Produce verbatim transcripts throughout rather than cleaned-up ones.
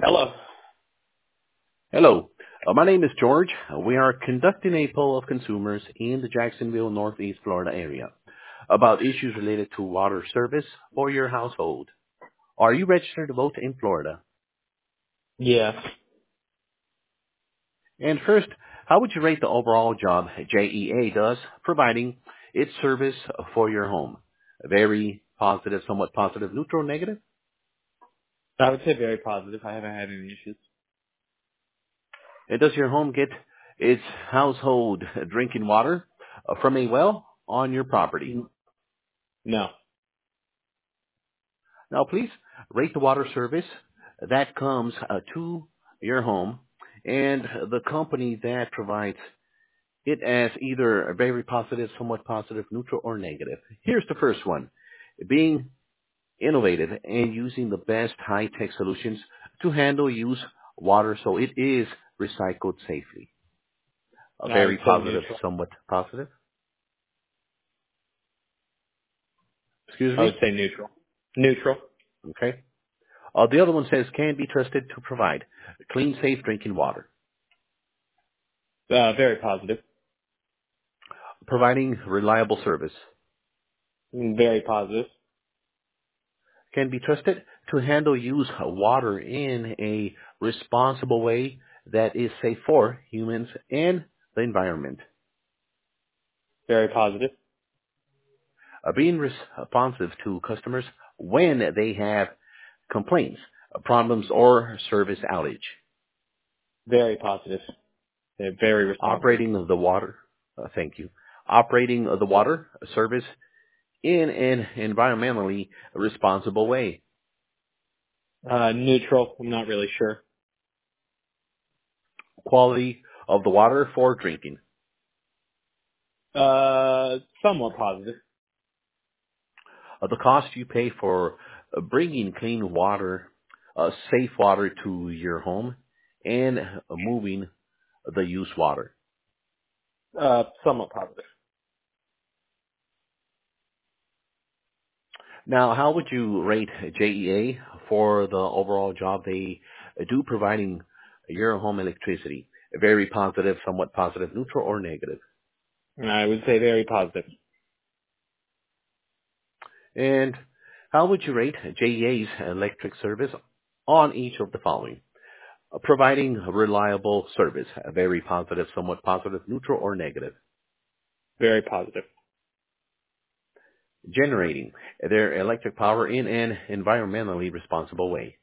Hello. Hello. Uh, my name is George. Uh, we are conducting a poll of consumers in the Jacksonville, Northeast Florida area about issues related to water service for your household. Are you registered to vote in Florida? Yes. And first, how would you rate the overall job J E A does providing its service for your home? Very positive, somewhat positive, neutral, negative? I would say very positive. I haven't had any issues. And does your home get its household drinking water uh, from a well on your property? N- No. Now, please rate the water service that comes uh, to your home and the company that provides it as either a very positive, somewhat positive, neutral, or negative. Here's the first one. Being innovative and using the best high-tech solutions to handle use water so it is recycled safely. A I very would say positive, neutral. somewhat positive. Excuse I would me? say neutral. Neutral. Okay. Uh, the other one says can be trusted to provide clean, safe drinking water. Uh, very positive. Providing reliable service. Mm, Very positive. Can be trusted to handle use water in a responsible way that is safe for humans and the environment. Very positive. Uh, being responsive to customers when they have complaints, uh, problems, or service outage. Very positive. They're very responsive. Operating the water, uh, thank you. Operating the water service in an environmentally responsible way. Uh, neutral. I'm not really sure. Quality of the water for drinking. Uh, somewhat positive. Uh, the cost you pay for uh, bringing clean water, uh, safe water to your home, and uh, moving the used water. Uh, somewhat positive. Now, how would you rate J E A for the overall job they do providing your home electricity? Very positive, somewhat positive, neutral, or negative? I would say very positive. And how would you rate J E A's electric service on each of the following? Uh, Providing reliable service, very positive, somewhat positive, neutral, or negative? Very positive. Generating their electric power in an environmentally responsible way.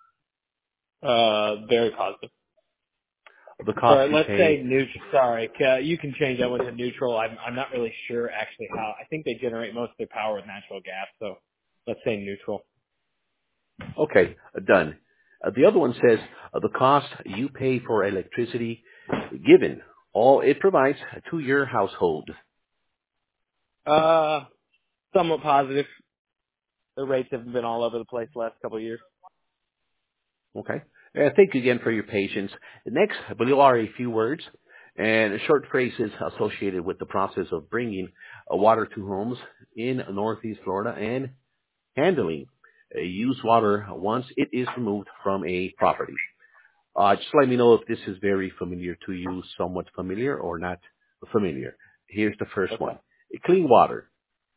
Uh, very positive. The All cost right, you let's say pay, neutral. Sorry, uh, you can change that one to neutral. I'm I'm not really sure actually how. I think they generate most of their power with natural gas, so let's say neutral. okay, done. Uh, the other one says uh, the cost you pay for electricity given all it provides to your household. Uh, somewhat positive. The rates have been all over the place the last couple of years. Okay. Uh, thank you again for your patience. Next, below are a few words and short phrases associated with the process of bringing uh, water to homes in Northeast Florida and handling uh, used water once it is removed from a property. Uh, just let me know if this is very familiar to you, somewhat familiar or not familiar. Here's the first Okay. one. Clean water.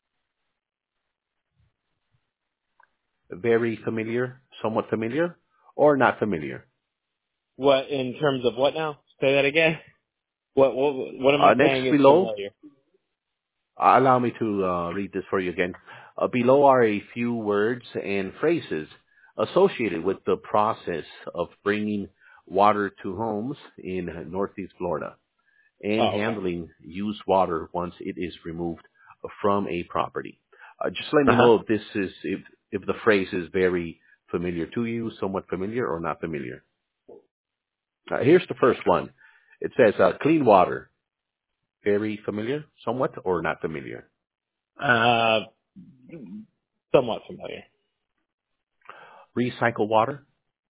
Very familiar, somewhat familiar, or not familiar. What in terms of what now? Say that again. What what what am I Uh, next saying is below, familiar? uh, allow me to uh, read this for you again. Uh, below are a few words and phrases associated with the process of bringing water to homes in Northeast Florida and Oh, okay. handling used water once it is removed from a property. Uh, just let Uh me huh. know if this is if if the phrase is very familiar to you, somewhat familiar, or not familiar. Uh, here's the first one. It says uh, clean water. Very familiar, somewhat, or not familiar. Uh, somewhat familiar. Recycle water.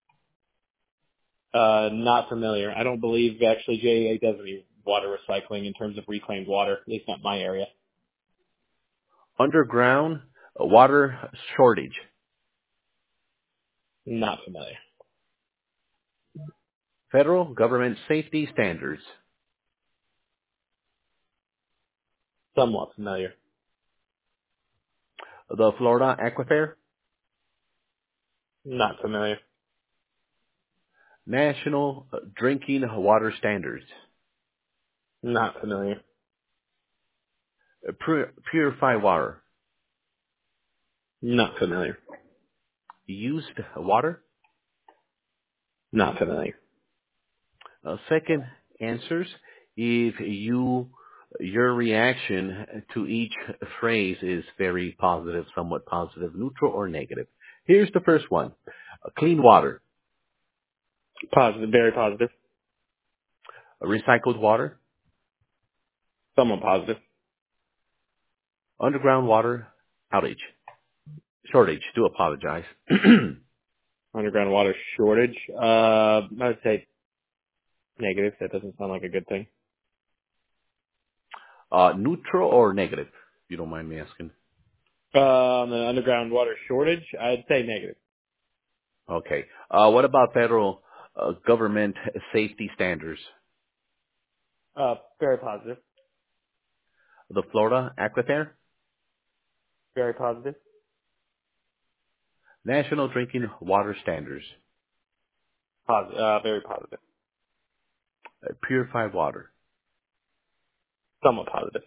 Uh, not familiar. I don't believe actually J E A does any water recycling in terms of reclaimed water. At least not my area. Underground uh, water shortage. Not familiar. Federal government safety standards. Somewhat familiar. The Florida Aquifer. Not familiar. National drinking water standards. Not familiar. Pur- purify water. Not familiar. Used water. Not familiar. Uh, second answers, if you your reaction to each phrase is very positive, somewhat positive, neutral, or negative. Here's the first one. Uh, clean water. Positive. Very positive. Uh, recycled water. Somewhat positive. Underground water outage. Shortage. Do apologize. Underground water shortage. Uh, I would say negative. That doesn't sound like a good thing. uh, neutral or negative, if you don't mind me asking. Uh, on the underground water shortage, I'd say negative. Okay. Uh, what about federal uh, government safety standards? Uh, very positive. The Florida Aquifer. Very positive. National drinking water standards. Positive. Uh, very positive. Uh, purified water. Somewhat positive.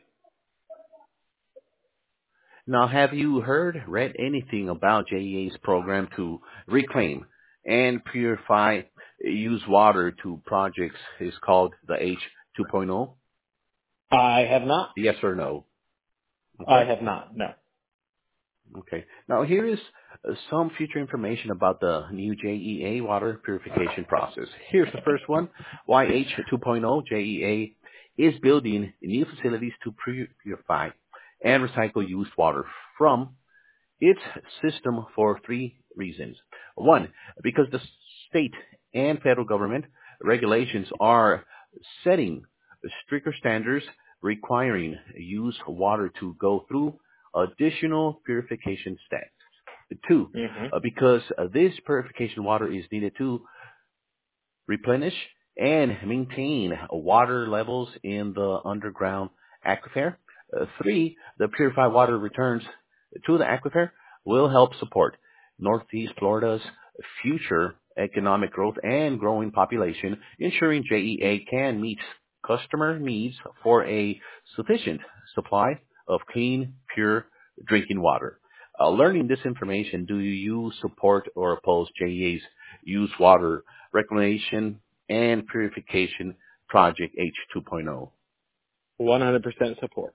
Now, have you heard, read anything about J E A's program to reclaim and purify used water to projects is called the H 2.0? I have not. Yes or no? I Okay. have not. No. Okay. Now, here is uh, some future information about the new J E A water purification process. Here's the first one. Why H 2.0 J E A is building new facilities to purify and recycle used water from its system for three reasons. One, because the state and federal government regulations are setting stricter standards requiring used water to go through additional purification steps. Two, Mm-hmm. uh, because uh, this purification water is needed to replenish and maintain water levels in the underground aquifer. Uh, three, the purified water returns to the aquifer will help support Northeast Florida's future economic growth and growing population, ensuring J E A can meet customer needs for a sufficient supply of clean, pure drinking water. Uh, learning this information, do you support or oppose J E A's used water reclamation and purification project H 2.0? one hundred percent support.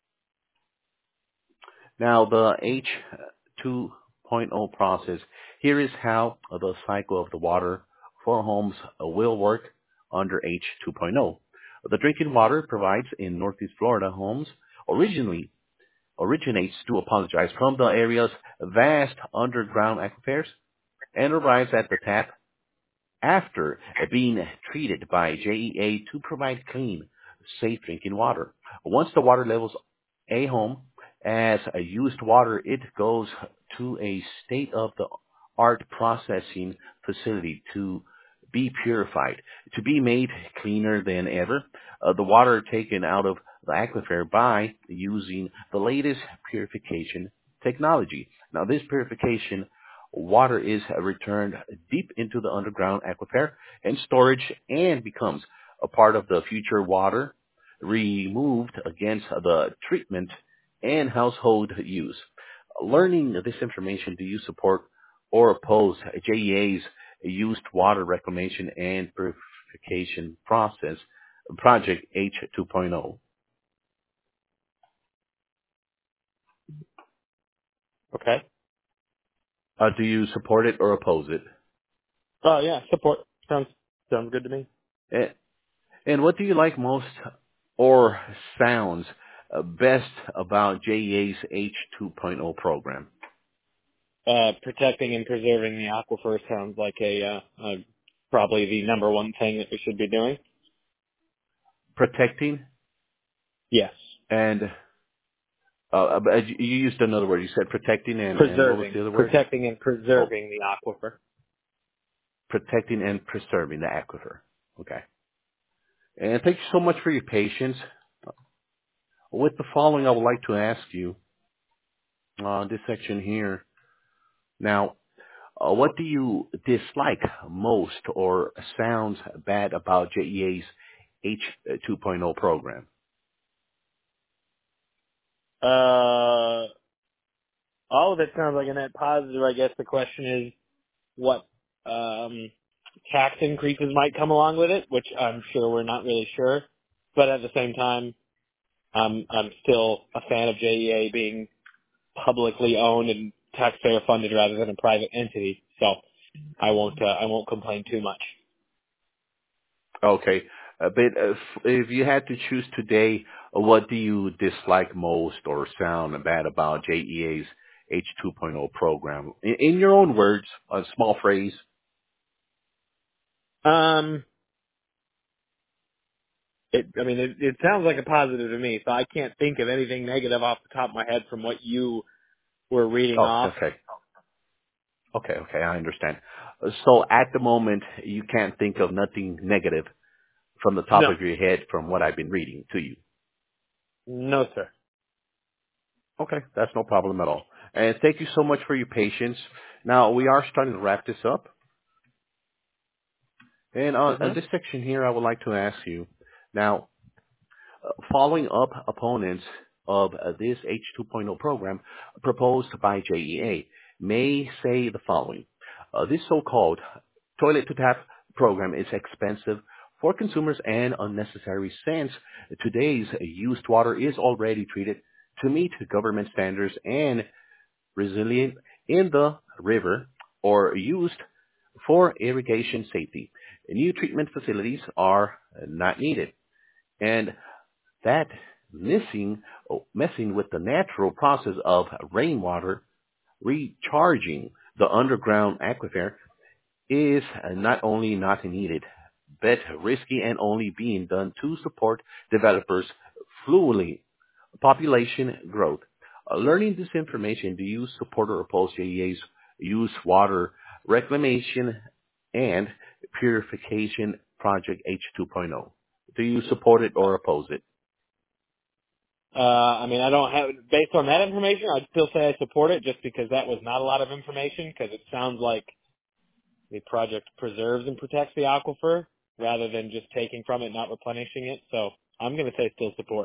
Now, the H 2.0 process, here is how the cycle of the water for homes will work under H 2.0. The drinking water provides in Northeast Florida homes originally originates, to apologize, from the area's vast underground aquifers and arrives at the tap after being treated by J E A to provide clean, safe drinking water. Once the water levels a home as a used water, it goes to a state-of-the-art processing facility to be purified, to be made cleaner than ever. Uh, the water taken out of the aquifer by using the latest purification technology. Now, this purification water is returned deep into the underground aquifer and storage and becomes a part of the future water removed against the treatment and household use. Learning this information, do you support or oppose J E A's used water reclamation and purification process project H 2.0? Okay. Uh, do you support it or oppose it? Oh yeah, support. Sounds sounds good to me. Eh, And what do you like most or sounds uh, best about J E A's H 2.0 program? Uh, protecting and preserving the aquifer sounds like a uh, uh, probably the number one thing that we should be doing. Protecting Yes. and uh, but you you used another word. You said protecting and, and what was Preserving, the other word? protecting and Oh, preserving the aquifer. protecting and preserving the aquifer. Okay. And thank you so much for your patience. With the following, I would like to ask you, uh, this section here. Now, uh, what do you dislike most or sounds bad about J E A's H 2.0 program? Uh, all of it sounds like a net positive. I guess the question is what um, tax increases might come along with it, which I'm sure we're not really sure. But at the same time, I'm I'm still a fan of J E A being publicly owned and taxpayer funded rather than a private entity. So I won't uh, I won't complain too much. Okay. Uh, but if, if you had to choose today, uh, what do you dislike most or sound bad about J E A's H 2.0 program? In, in your own words, a small phrase. Um, it, I mean, it, it sounds like a positive to me, so I can't think of anything negative off the top of my head from what you were reading Oh, off. okay. Okay, okay, I understand. Uh, So at the moment, you can't think of nothing negative from the top No, of your head from what I've been reading to you. no, sir. Okay, that's no problem at all. And thank you so much for your patience. Now, we are starting to wrap this up. And on, on Mhm. this section here, I would like to ask you, now, uh, following up opponents of uh, this H 2.0 program proposed by J E A may say the following. Uh, this so-called toilet-to-tap program is expensive for consumers and unnecessary since today's used water is already treated to meet government standards and resilient in the river or used for irrigation safety. New treatment facilities are not needed. And that missing, messing with the natural process of rainwater recharging the underground aquifer is not only not needed, but risky and only being done to support developers' fluidly population growth. Uh, learning this information, do you support or oppose J E A's use water reclamation and purification project H 2.0? Do you support it or oppose it? Uh, I mean, I don't have, based on that information, I'd still say I support it just because that was not a lot of information because it sounds like the project preserves and protects the aquifer rather than just taking from it, not replenishing it. So I'm going to say still support.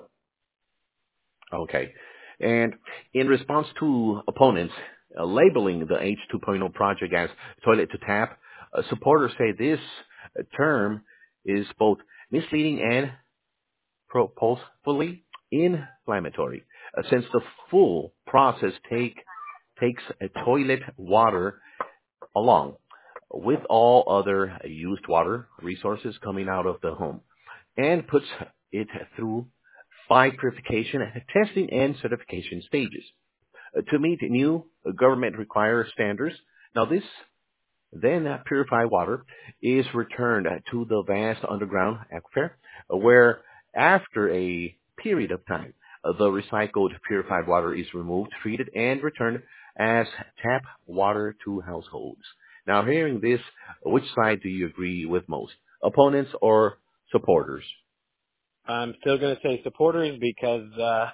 Okay. And in response to opponents uh, labeling the H 2.0 project as toilet to tap, uh, supporters say this uh, term is both misleading and purposefully inflammatory, uh, since the full process take takes a toilet water along with all other used water resources coming out of the home and puts it through five purification, testing, and certification stages uh, to meet new government required standards. Now, this then uh, purified water is returned to the vast underground aquifer, uh, where after a period of time, uh, the recycled purified water is removed, treated, and returned as tap water to households. Now, hearing this, which side do you agree with most? Opponents or supporters? I'm still going to say supporters because, uh,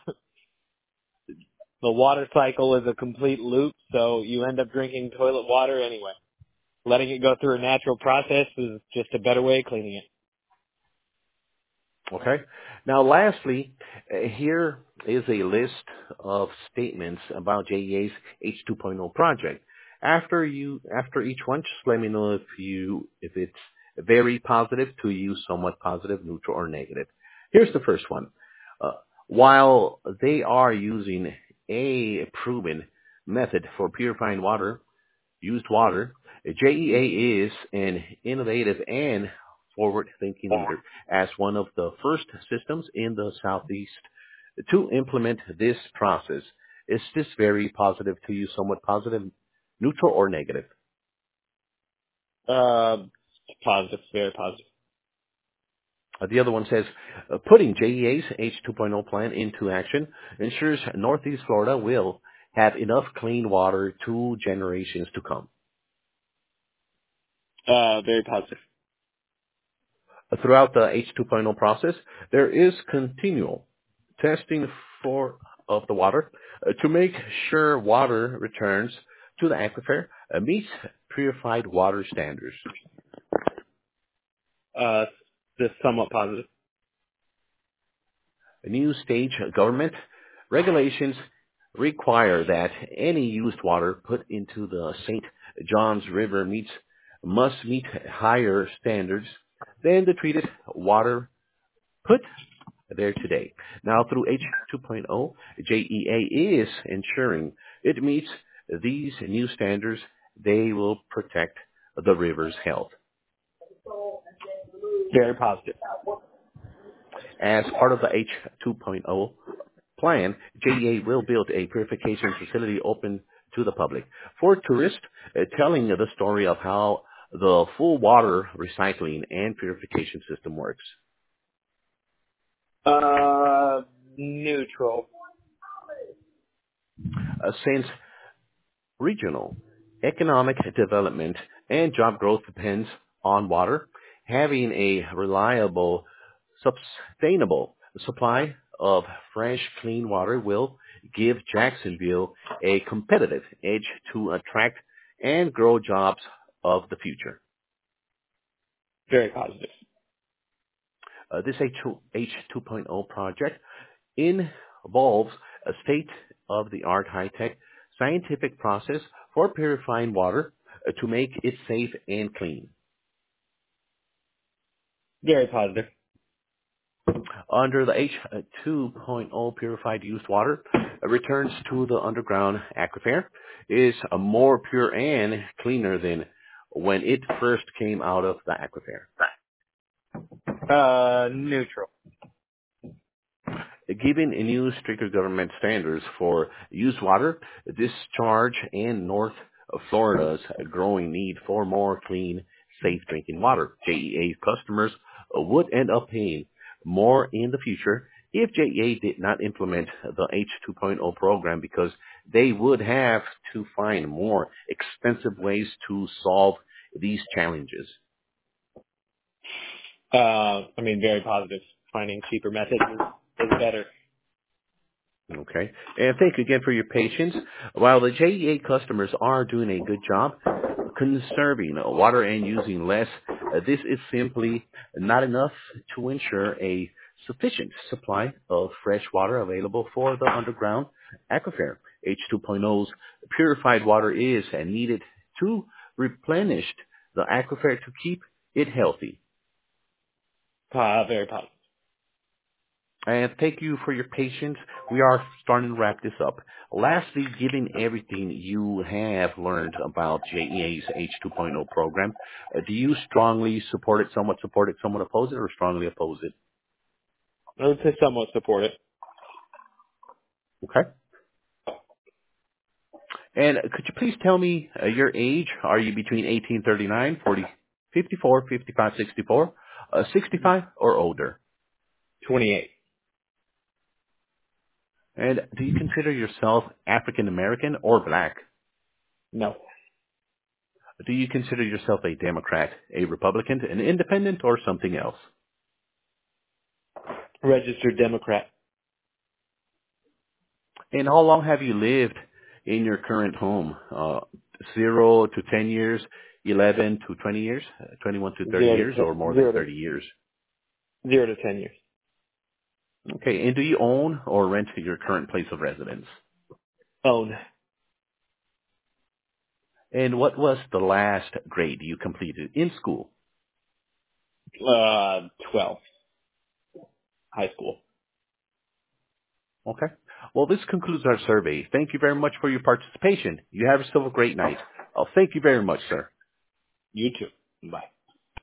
the water cycle is a complete loop, so you end up drinking toilet water anyway. Letting it go through a natural process is just a better way of cleaning it. Okay. Now, lastly, uh, here is a list of statements about J E A's H 2.0 project. After you, after each one, just let me know if you, if it's very positive to you, somewhat positive, neutral, or negative. Here's the first one. Uh, while they are using a proven method for purifying water, used water, J E A is an innovative and forward-thinking leader as one of the first systems in the Southeast to implement this process. Is this very positive to you, somewhat positive, neutral, or negative? Uh, positive, very positive. Uh, the other one says, uh, putting J E A's H 2.0 plan into action ensures Northeast Florida will have enough clean water two generations to come. Uh, very positive. Throughout the H two point oh process, there is continual testing for of the water uh, to make sure water returns to the aquifer uh, meets purified water standards. Uh, this somewhat positive. New state government regulations require that any used water put into the Saint Johns River meets must meet higher standards than the treated water put there today. Now, through H two point oh, J E A is ensuring it meets these new standards. They will protect the river's health. Very positive. As part of the H two point oh plan, J E A will build a purification facility open to the public for tourists, uh, telling the story of how the full water recycling and purification system works. Uh, neutral. Uh, since regional economic development and job growth depends on water, having a reliable, sustainable supply of fresh, clean water will give Jacksonville a competitive edge to attract and grow jobs of the future. Very positive. Uh, this H two point oh project involves a state-of-the-art high-tech scientific process for purifying water uh, to make it safe and clean. Very positive. Under the H two point oh purified used water uh, returns to the underground aquifer is uh, more pure and cleaner than when it first came out of the aquifer. Uh, neutral. Given new stricter government standards for used water, discharge, and North Florida's growing need for more clean, safe drinking water, J E A customers would end up paying more in the future if J E A did not implement the H two point oh program because they would have to find more expensive ways to solve these challenges. Uh, I mean, very positive. Finding cheaper methods is, is better. Okay. And thank you again for your patience. While the J E A customers are doing a good job conserving water and using less, uh, this is simply not enough to ensure a sufficient supply of fresh water available for the underground aquifer. H two point oh's purified water is needed to replenish the aquifer to keep it healthy. Uh, very positive. And thank you for your patience. We are starting to wrap this up. Lastly, given everything you have learned about J E A's H two point oh program, uh, do you strongly support it, somewhat support it, somewhat oppose it, or strongly oppose it? I would say somewhat support it. Okay. And could you please tell me uh, your age? Are you between eighteen thirty-nine, forty, fifty-four, fifty-five, sixty-four, uh, sixty-five, or older? twenty-eight. And do you consider yourself African American or black? No. Do you consider yourself a Democrat, a Republican, an independent, or something else? Registered Democrat. And how long have you lived in your current home? Uh, zero to ten years, eleven to twenty years, uh, twenty-one to thirty Zero to years, or ten, more than zero to thirty years? zero to ten years. Okay. And do you own or rent your current place of residence? Own. And what was the last grade you completed in school? Uh, twelve. High school. Okay. Well, this concludes our survey. Thank you very much for your participation. You have yourself a great night. Oh, thank you very much, sir. You too. Bye.